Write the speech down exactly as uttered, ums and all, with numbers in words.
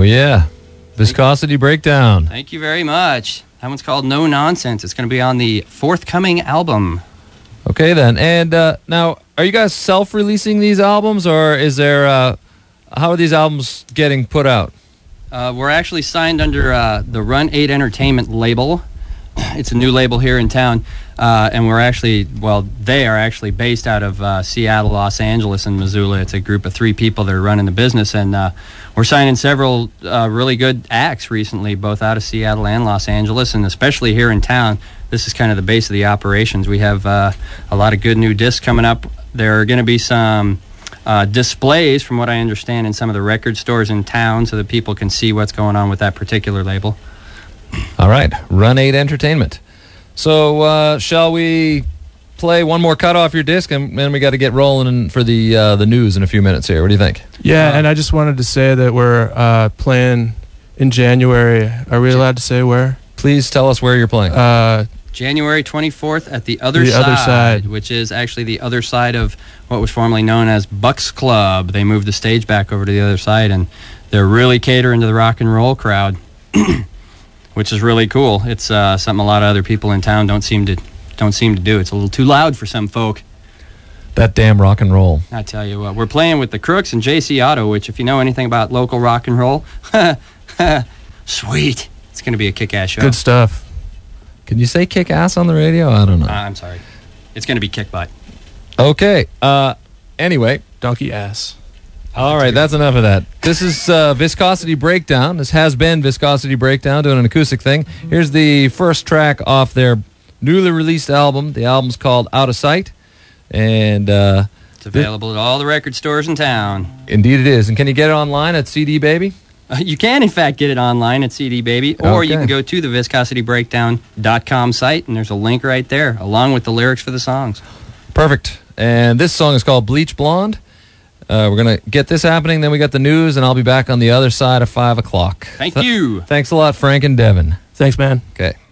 yeah. Viscosity Breakdown. Thank you very much. That one's called No Nonsense. It's going to be on the forthcoming album. Okay, then. And uh, now, are you guys self-releasing these albums, or is there... Uh, how are these albums getting put out? Uh, we're actually signed under uh, the Run eight Entertainment label. It's a new label here in town, uh, and we're actually, well, they are actually based out of uh, Seattle, Los Angeles, and Missoula. It's a group of three people that are running the business, and uh, we're signing several uh, really good acts recently, both out of Seattle and Los Angeles, and especially here in town. This is kind of the base of the operations. We have uh, a lot of good new discs coming up. There are going to be some uh, displays, from what I understand, in some of the record stores in town so that people can see what's going on with that particular label. All right, Run eight Entertainment. So, uh, shall we play one more cut off your disc, and then we got to get rolling for the uh, the news in a few minutes here. What do you think? Yeah, uh, and I just wanted to say that we're uh, playing in January. Are we allowed to say where? Please tell us where you're playing. Uh, January twenty-fourth at the Other the Side, Other Side, which is actually the other side of what was formerly known as Bucks Club. They moved the stage back over to the other side, and they're really catering to the rock and roll crowd. Which is really cool. It's uh, something a lot of other people in town don't seem to don't seem to do. It's a little too loud for some folk. That damn rock and roll. I tell you what, we're playing with the Crooks and J C Auto, which, if you know anything about local rock and roll, sweet. It's going to be a kick-ass show. Good stuff. Can you say kick-ass on the radio? I don't know. Uh, I'm sorry. It's going to be kick-butt. Okay. Uh, anyway. Donkey ass. All right, that's enough of that. This is uh, Viscosity Breakdown. This has been Viscosity Breakdown, doing an acoustic thing. Here's the first track off their newly released album. The album's called Out of Sight. And uh, it's available th- at all the record stores in town. Indeed it is. And can you get it online at C D Baby? Uh, you can, in fact, get it online at C D Baby, or okay. you can go to the viscosity breakdown dot com site, and there's a link right there, along with the lyrics for the songs. Perfect. And this song is called Bleach Blonde. Uh, we're going to get this happening, then we got the news, and I'll be back on the other side of five o'clock. Thank Th- you. Thanks a lot, Frank and Devin. Thanks, man. Okay.